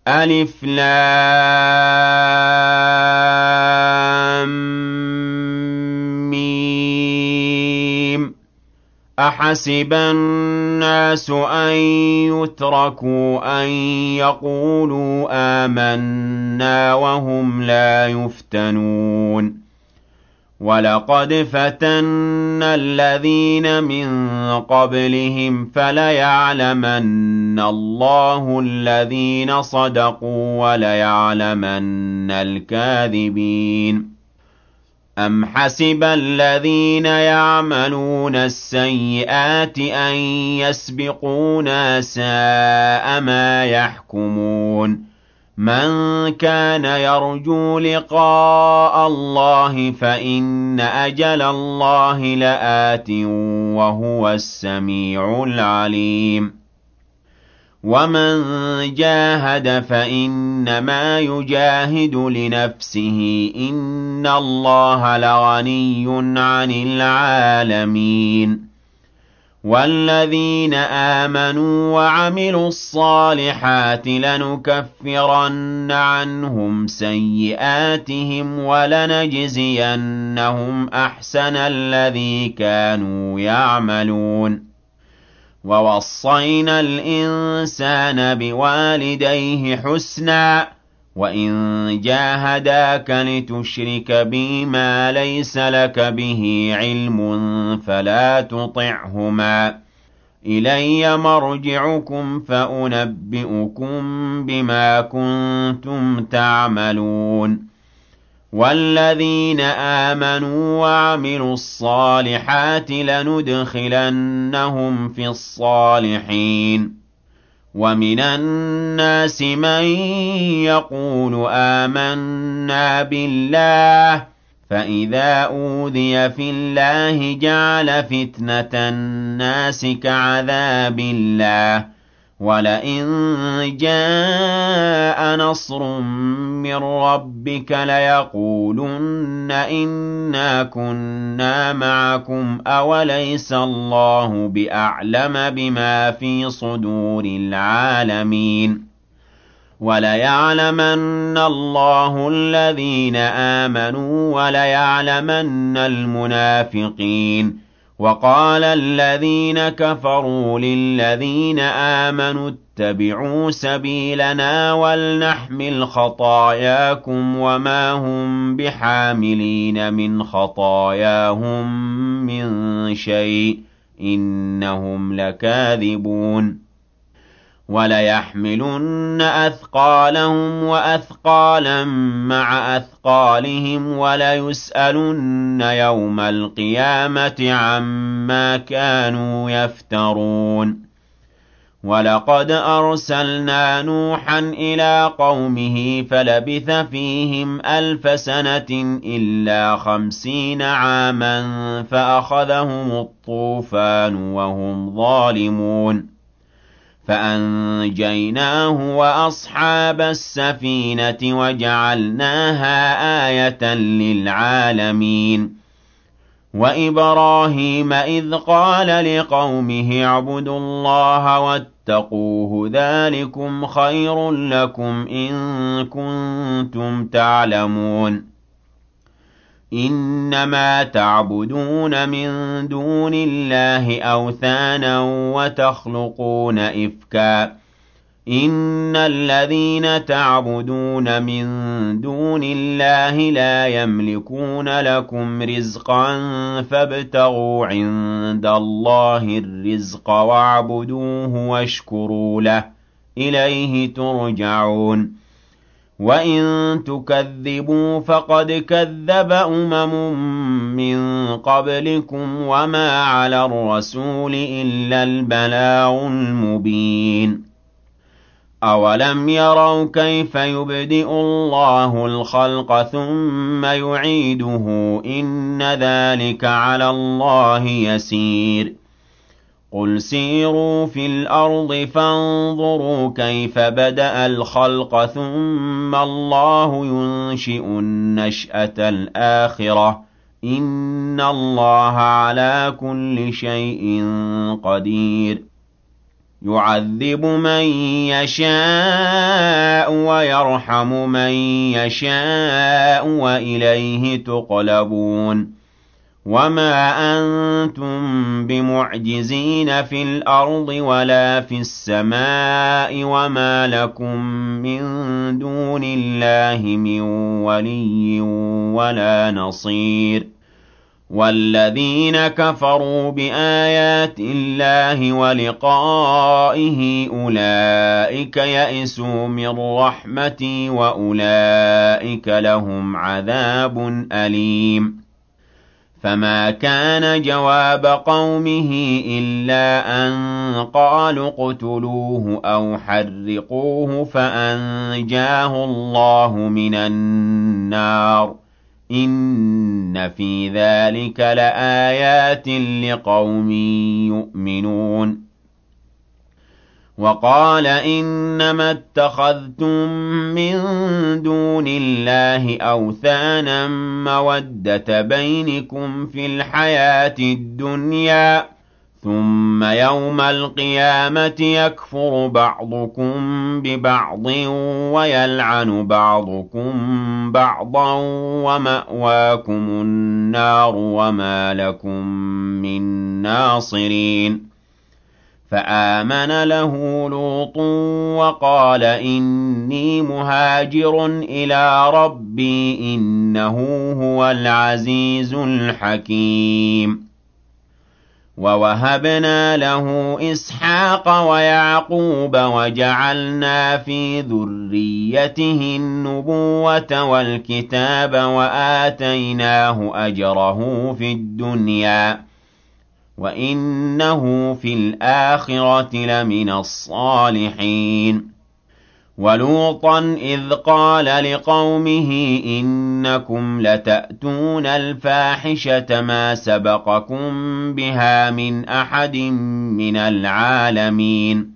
ألف لام ميم. أحسب الناس أن يتركوا أن يقولوا آمنا وهم لا يفتنون ولقد فتنا الذين من قبلهم فليعلمن الله الذين صدقوا وليعلمن الكاذبين أم حسب الذين يعملون السيئات أن يسبقونا ساء ما يحكمون من كان يرجو لقاء الله فإن أجل الله لآت وهو السميع العليم ومن جاهد فإنما يجاهد لنفسه إن الله لغني عن العالمين والذين آمنوا وعملوا الصالحات لنكفرن عنهم سيئاتهم ولنجزينهم أحسن الذي كانوا يعملون ووصينا الإنسان بوالديه حسنا وإن جاهداك لتشرك بي ما ليس لك به علم فلا تطعهما إلي مرجعكم فأنبئكم بما كنتم تعملون والذين آمنوا وعملوا الصالحات لندخلنهم في الصالحين ومن الناس من يقول آمنا بالله فإذا أوذي في الله جعل فتنة الناس كعذاب الله ولئن جاء نصر من ربك ليقولن إنا كنا معكم أوليس الله بأعلم بما في صدور العالمين وليعلمن الله الذين آمنوا وليعلمن المنافقين وقال الذين كفروا للذين آمنوا اتبعوا سبيلنا ولنحمل خطاياكم وما هم بحاملين من خطاياهم من شيء إنهم لكاذبون وليحملن أثقالهم وأثقالا مع أثقالهم وليسألن يوم القيامة عما كانوا يفترون ولقد أرسلنا نوحا إلى قومه فلبث فيهم 1000 سنة إلا 50 عاما فأخذهم الطوفان وهم ظالمون فأنجيناه وأصحاب السفينة وجعلناها آية للعالمين وإبراهيم إذ قال لقومه اعبدوا الله واتقوه ذلكم خير لكم إن كنتم تعلمون إنما تعبدون من دون الله أوثانا وتخلقون إفكا إن الذين تعبدون من دون الله لا يملكون لكم رزقا فابتغوا عند الله الرزق واعبدوه واشكروا له إليه ترجعون وَإِن تُكَذِّبُوا فَقَدْ كَذَّبَ من قَبْلِكُمْ وَمَا عَلَى الرَّسُولِ إِلَّا الْبَلَاغُ الْمُبِينُ أَوَلَمْ يَرَوْا كَيْفَ يُبْدِئُ اللَّهُ الْخَلْقَ ثُمَّ يُعِيدُهُ إِنَّ ذَلِكَ عَلَى اللَّهِ يَسِيرٌ قُلْ سِيرُوا فِي الْأَرْضِ فَانظُرُوا كَيْفَ بَدَأَ الْخَلْقَ ثُمَّ اللَّهُ يُنشِئُ النَّشْأَةَ الْآخِرَةَ ۚ إِنَّ اللَّهَ عَلَىٰ كُلِّ شَيْءٍ قَدِيرٌ يُعَذِّبُ مَن يَشَاءُ ويرحم من يشاء وإليه تقلبون وما أنتم بمعجزين في الأرض ولا في السماء وما لكم من دون الله من ولي ولا نصير والذين كفروا بآيات الله ولقائه أولئك يئسوا من رحمتي وأولئك لهم عذاب أليم فما كان جواب قومه إلا أن قالوا اقتلوه أو حرقوه فأنجاه الله من النار إن في ذلك لآيات لقوم يؤمنون وقال إنما اتخذتم من دون الله أوثانا مودة بينكم في الحياة الدنيا ثم يوم القيامة يكفر بعضكم ببعض ويلعن بعضكم بعضا ومأواكم النار وما لكم من ناصرين فآمن له لوط وقال إني مهاجر إلى ربي إنه هو العزيز الحكيم ووهبنا له إسحاق ويعقوب وجعلنا في ذريته النبوة والكتاب وآتيناه أجره في الدنيا وإنه في الآخرة لمن الصالحين ولوطا إذ قال لقومه إنكم لتأتون الفاحشة ما سبقكم بها من أحد من العالمين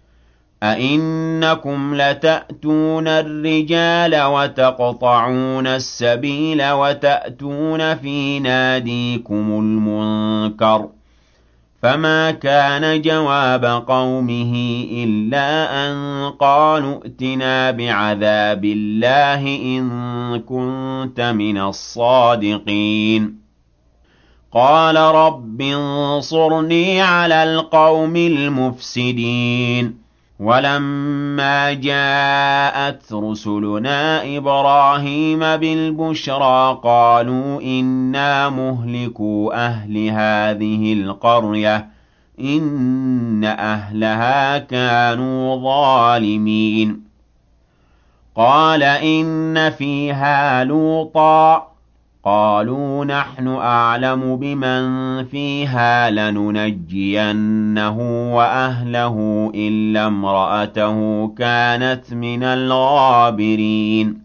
أئنكم لتأتون الرجال وتقطعون السبيل وتأتون في ناديكم المنكر فما كان جواب قومه إلا أن قالوا ائتنا بعذاب الله إن كنت من الصادقين قال رب انصرني على القوم المفسدين ولما جاءت رسلنا إبراهيم بالبشرى قالوا إنا مهلكو أهل هذه القرية إن أهلها كانوا ظالمين قال إن فيها لوطا قالوا نحن أعلم بمن فيها لننجينه وأهله إلا امرأته كانت من الغابرين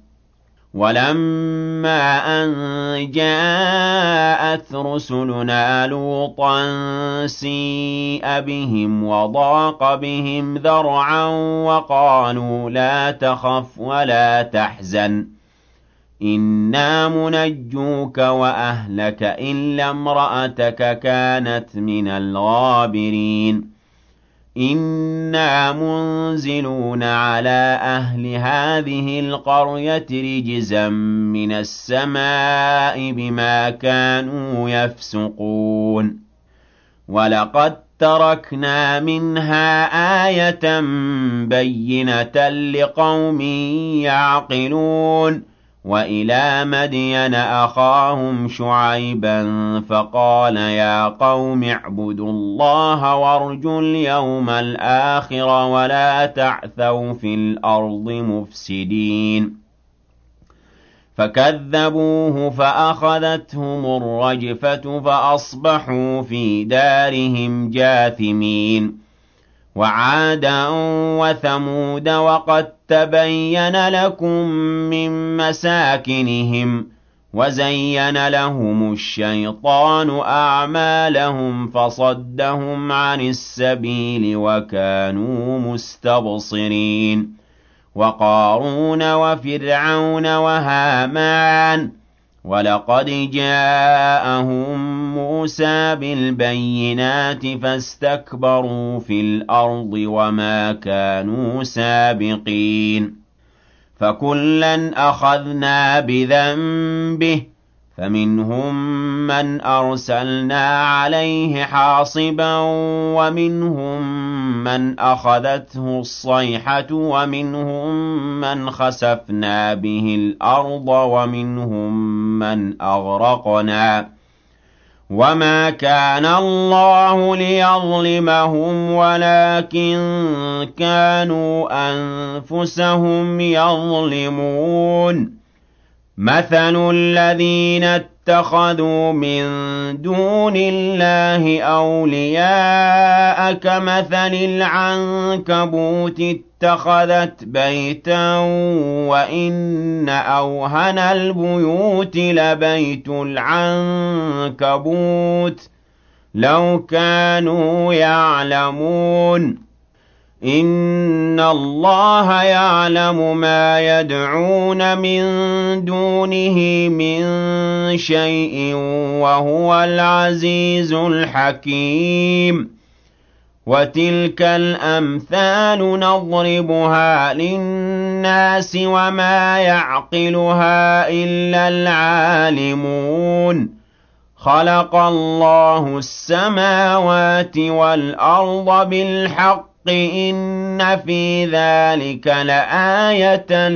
ولما أن جاءت رسلنا لوطا سيء بهم وضاق بهم ذرعا وقالوا لا تخف ولا تحزن إنا منجوك وأهلك إلا امرأتك كانت من الغابرين إنا منزلون على أهل هذه القرية رجزا من السماء بما كانوا يفسقون ولقد تركنا منها آية بينة لقوم يعقلون وإلى مدين أخاهم شعيبا فقال يا قوم اعبدوا الله وارجوا اليوم الآخر ولا تعثوا في الأرض مفسدين فكذبوه فأخذتهم الرجفة فأصبحوا في دارهم جاثمين وعادا وثمود وقد تبين لكم من مساكنهم وزين لهم الشيطان أعمالهم فصدهم عن السبيل وكانوا مستبصرين وقارون وفرعون وهامان ولقد جاءهم موسى بالبينات فاستكبروا في الأرض وما كانوا سابقين فكلا أخذنا بذنبه فمنهم من أرسلنا عليه حاصبا ومنهم من أخذته الصيحة ومنهم من خسفنا به الأرض ومنهم من أغرقنا وما كان الله ليظلمهم ولكن كانوا أنفسهم يظلمون مثل الذين اتخذوا من دون الله أولياء كمثل العنكبوت اتخذت بيتا وإن أوهن البيوت لبيت العنكبوت لو كانوا يعلمون إن الله يعلم ما يدعون من دونه من شيء وهو العزيز الحكيم وتلك الأمثال نضربها للناس وما يعقلها إلا العالمون خلق الله السماوات والأرض بالحق إن في ذلك لآية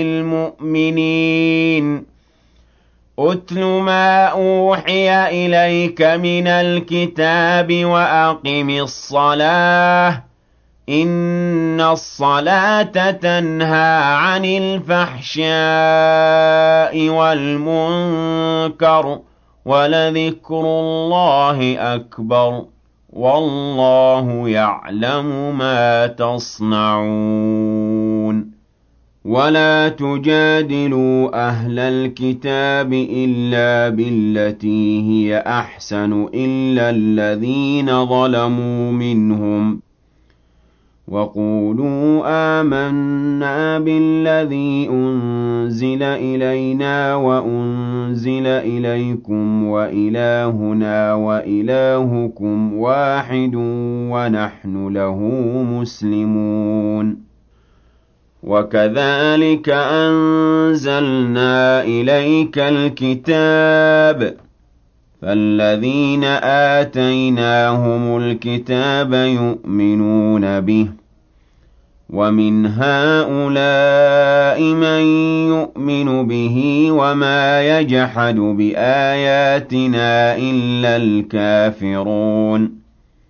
للمؤمنين أتل ما أوحي إليك من الكتاب وأقم الصلاة إن الصلاة تنهى عن الفحشاء والمنكر ولذكر الله أكبر والله يعلم ما تصنعون ولا تجادلوا أهل الكتاب إلا بالتي هي أحسن إلا الذين ظلموا منهم وقولوا آمنا بالذي أنزل إلينا وأنزل إليكم وإلهنا وإلهكم واحد ونحن له مسلمون وكذلك أنزلنا إليك الكتاب فالذين آتيناهم الكتاب يؤمنون به ومن هؤلاء من يؤمن به وما يجحد بآياتنا إلا الكافرون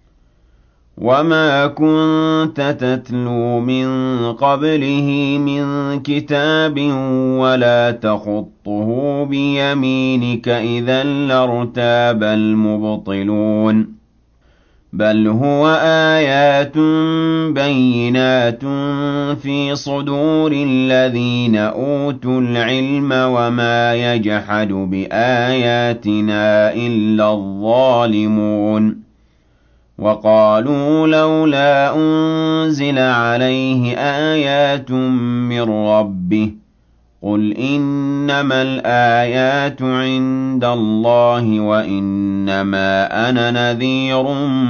وما كنت تتلو من قبله من كتاب ولا تخطه بيمينك إذا لارتاب المبطلون بل هو آيات بينات في صدور الذين أوتوا العلم وما يجحد بآياتنا إلا الظالمون وقالوا لولا أنزل عليه آيات من ربه قل إنما الآيات عند الله وإنما أنا نذير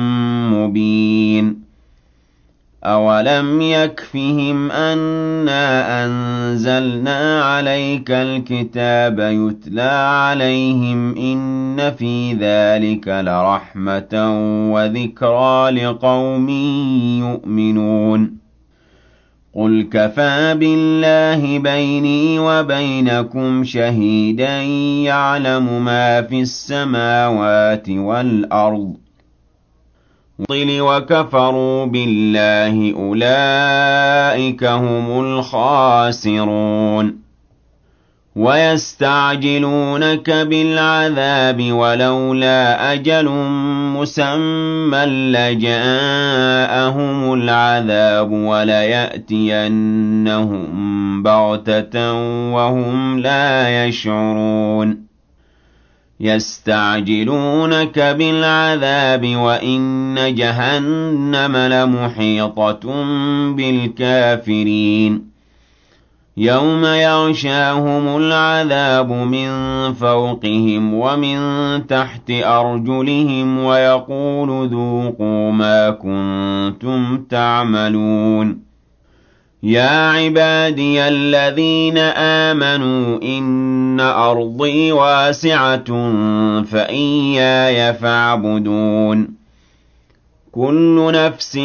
مبين أولم يكفهم أنا أنزلنا عليك الكتاب يتلى عليهم إن في ذلك لرحمة وذكرى لقوم يؤمنون قل كفى بالله بيني وبينكم شهيدا يعلم ما في السماوات والأرض وكفروا بالله أولئك هم الخاسرون ويستعجلونك بالعذاب ولولا أجل مسمى لجاءهم العذاب وليأتينهم بغتة وهم لا يشعرون يستعجلونك بالعذاب وإن جهنم لمحيطة بالكافرين يوم يغشاهم العذاب من فوقهم ومن تحت أرجلهم ويقول ذوقوا ما كنتم تعملون يَا عِبَادِيَ الَّذِينَ آمَنُوا إِنَّ أَرْضِي وَاسِعَةٌ فَإِيَّايَ فَاعْبُدُونِ كُلُّ نَفْسٍ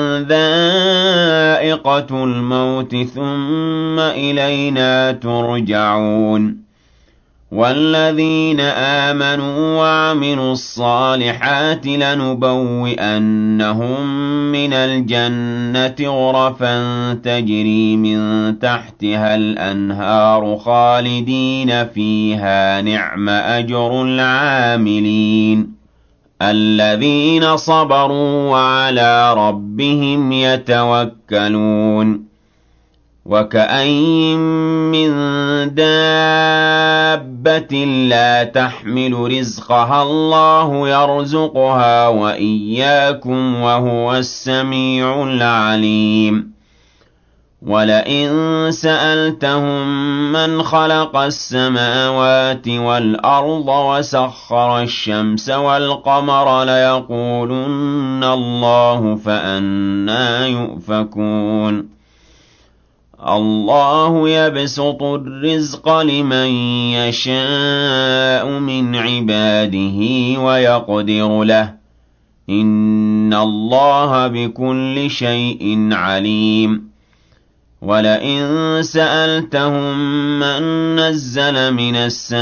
ذَائِقَةُ الْمَوْتِ ثُمَّ إِلَيْنَا تُرْجَعُونَ وَالَّذِينَ آمَنُوا وَعَمِلُوا الصَّالِحَاتِ لَنُبَوِّئَنَّهُم مِّنَ الْجَنَّةِ غُرَفًا تَجْرِي مِن تَحْتِهَا الْأَنْهَارُ خَالِدِينَ فِيهَا ۚ نِعْمَ أَجْرُ الْعَامِلِينَ الَّذِينَ صَبَرُوا وَعَلَىٰ رَبِّهِمْ يَتَوَكَّلُونَ وَكَأَيِّن مِّن دَابَّةٍ لَّا تَحْمِلُ رِزْقَهَا اللَّهُ يَرْزُقُهَا وَإِيَّاكُمْ ۚ وَهُوَ السَّمِيعُ الْعَلِيمُ وَلَئِن سَأَلْتَهُم مَّنْ خَلَقَ السَّمَاوَاتِ وَالْأَرْضَ وَسَخَّرَ الشَّمْسَ وَالْقَمَرَ لَيَقُولُنَّ اللَّهُ ۖ فَأَنَّىٰ يُؤْفَكُونَ اللَّهُ يَبْسُطُ الرِّزْقَ لِمَن يَشَاءُ مِنْ عِبَادِهِ وَيَقْدِرُ لَهُ ۚ إِنَّ اللَّهَ بِكُلِّ شَيْءٍ عَلِيمٌ وَلَئِن سَأَلْتَهُم مَّن نَّزَّلَ مِنَ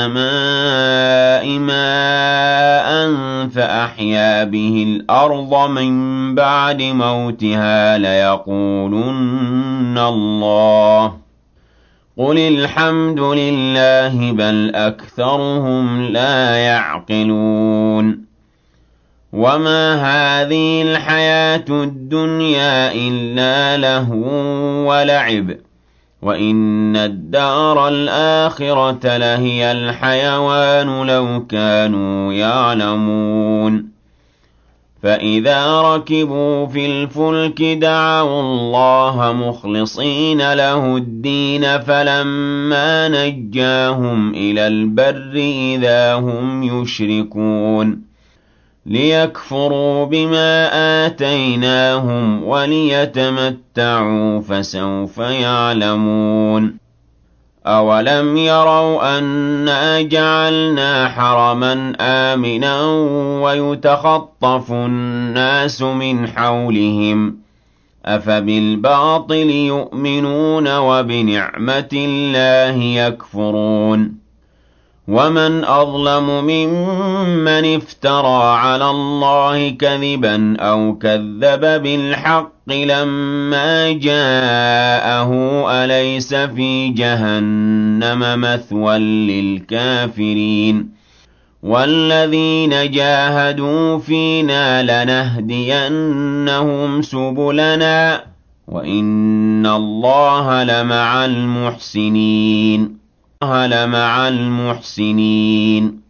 السَّمَاءِ مَاءً فَأَحْيَا بِهِ الْأَرْضَ مِن بَعْدِ مَوْتِهَا لَيَقُولُنَّ اللَّهُ ۚ قُلِ الْحَمْدُ لِلَّهِ ۚ بَلْ أَكْثَرُهُمْ لَا يَعْقِلُونَ وَمَا هَٰذِهِ الْحَيَاةُ الدُّنْيَا إِلَّا لَهْوٌ وَلَعِبٌ ۚ وَإِنَّ الدَّارَ الْآخِرَةَ لَهِيَ الْحَيَوَانُ لَوْ كَانُوا يَعْلَمُونَ فَإِذَا رَكِبُوا فِي الْفُلْكِ دَعَوُا اللَّهَ مُخْلِصِينَ لَهُ الدِّينَ فَلَمَّا نَجَّاهُمْ إِلَى الْبَرِّ إِذَا هُمْ يُشْرِكُونَ لِيَكْفُرُوا بِمَا آتَيْنَاهُمْ وَلِيَتَمَتَّعُوا ۖ فَسَوْفَ يَعْلَمُونَ أَوَلَمْ يَرَوْا أَنَّا جَعَلْنَا حَرَمًا آمِنًا وَيُتَخَطَّفُ النَّاسُ مِنْ حَوْلِهِمْ ۚ أَفَبِالْبَاطِلِ يُؤْمِنُونَ وَبِنِعْمَةِ اللَّهِ يَكْفُرُونَ وَمَنْ أَظْلَمُ مِمَّنِ افْتَرَىٰ عَلَى اللَّهِ كَذِبًا أَوْ كَذَّبَ بِالْحَقِّ لَمَّا جَاءَهُ ۚ أَلَيْسَ فِي جَهَنَّمَ مَثْوًى لِّلْكَافِرِينَ وَالَّذِينَ جَاهَدُوا فِينَا لَنَهْدِيَنَّهُمْ سُبُلَنَا ۚ وَإِنَّ اللَّهَ لَمَعَ الْمُحْسِنِينَ